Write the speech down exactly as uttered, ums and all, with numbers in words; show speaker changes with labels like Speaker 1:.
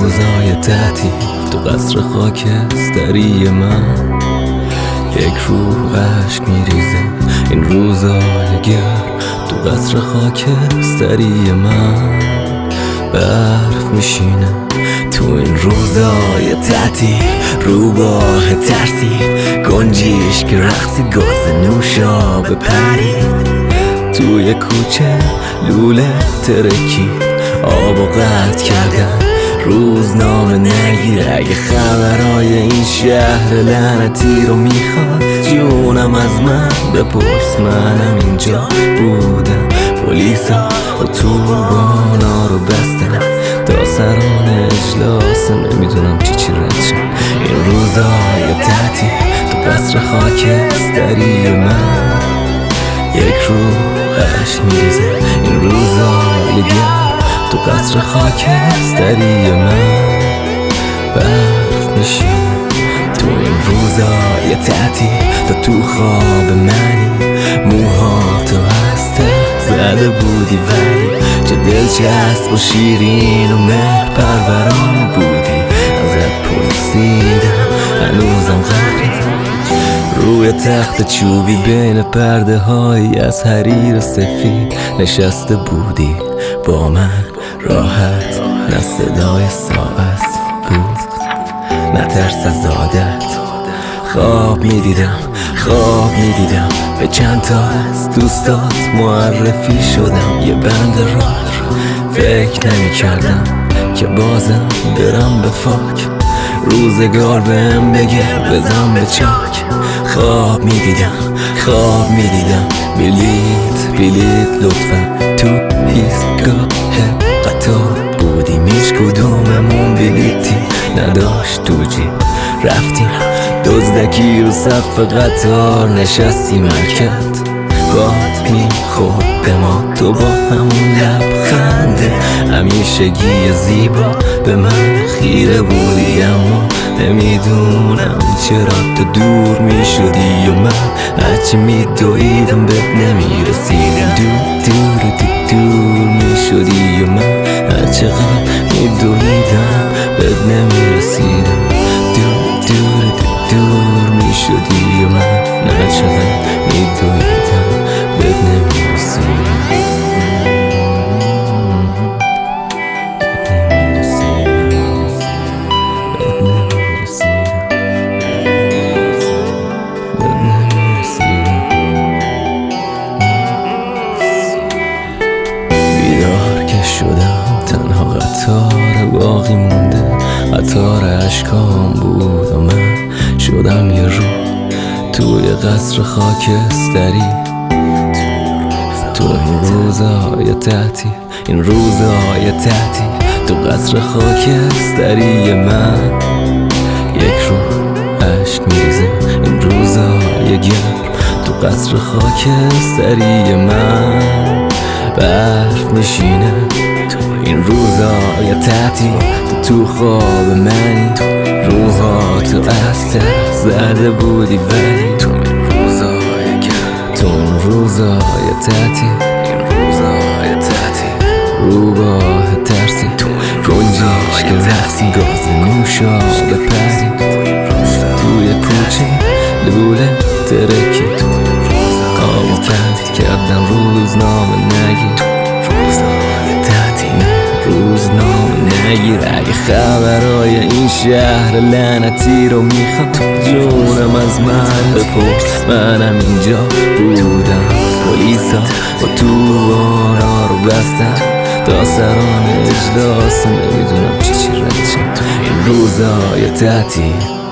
Speaker 1: روزای تعطیل تو قصر خاکستری من، یک روح عشق میریزه این روزای گرم تو قصر خاکستری من. برف میشینه تو این روزای تعطیل، روباه ترسی گنجیش که رقصی گاز نوشابه پرید توی کوچه لوله ترکی آب و قطع کردن. روزنامه نگیر اگه خبرای این شهر لعنتی رو میخواد، جونم از من بپرس منم اینجا بودم. پلیسا اتوبانا رو بستن تا سران اجلاس، نمیدونم چی چی ردشن. این روزای تعطیل تو قصر خاکستری من، یک روح عشق میریزه این روزای گرم تو قصر خاکستری من. برف میشینه تو این روزای تعطیل، تا تو خواب منی موها تو هسته زده بودی، ولی چه دلچسب و شیرین و مهر پروران بودی. ازت پرسیدم هنوزم غریب روی تخت چوبی بین پرده هایی از حریر سفید نشسته بودی با من، راحت نه صدای ساعت بود نه ترس از عادت. خواب میدیدم خواب میدیدم به چند تا از دوستات معرفی شدم، یه بند راه فکر نمی کردم که بازم برم به فاک، روزگار بهم بگه بزن به چاک. خواب میدیدم خواب میدیدم بلیت بلیت لطفا تو ایستگاه قطار بودیم، هیچ کدوممون بلیتی نداشت تو جیب. رفتیم دزدکی رو سقف قطار نشستیم مرکت، باد میخورد به ما تو با همون لبخنده همیشگی زیبا به من خیره بودی، اما نمیدونم چرا تو دور میشدی و من هرچی میدویدم بهت نمیرسیدم. دور دور دور دور میشدی و من هرچقدر میدویدم بهت نمیرسیدم. دور دور دور دور میشدی و من هرچقدر میدویدم بهت نمیرسیدم. تنها قطار باقی مونده قطار عشقام بود و من شدم یه رو توی قصر خاکستری. تو این روزهای تعطیل این روزهای تعطیل تو قصر خاکستری من، یک رو عشق میریزه این روزهای گرم تو قصر خاکستری من. برف میشینه تو این روزای تعطیل، تو تو خواب منی روحا تو استه زده بودی، ولی تو این روزای گرم تو این روزای تعطیل این روزای تعطیل روباه ترسی گنجیش که رقصی گاز نوشابه پرید توی کوچه لوله ترکی آب و قطع کردن. روزنامه نگیر روزنامه نگیر اگه خبرای این شهر لعنتی رو میخواد، جونم از من بپرس منم اینجا بودم. پلیسا اتوبانا رو بستن تا سران اجلاس، نمیدونم چی چی ردشن. این روزای تعطیل